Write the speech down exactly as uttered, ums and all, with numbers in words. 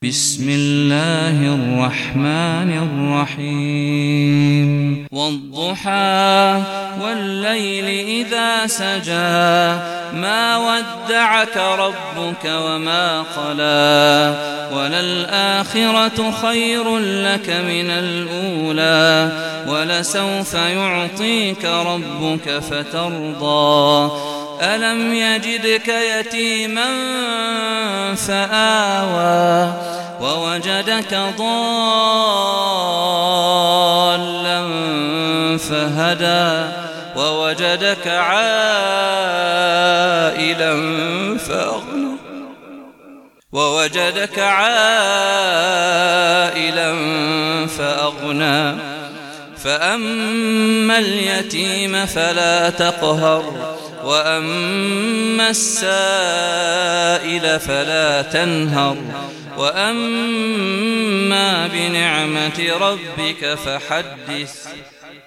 بسم الله الرحمن الرحيم والضحى والليل إذا سجى ما ودعك ربك وما قلى وللآخرة خير لك من الأولى ولسوف يعطيك ربك فترضى ألم يجدك يتيما فآوى ووجدك ضالا فهدى ووجدك عائلا فأغنى ووجدك عائلا فأغنى فأما اليتيم فلا تقهر وأما السائل فلا تنهر وأما بنعمة ربك فحدث.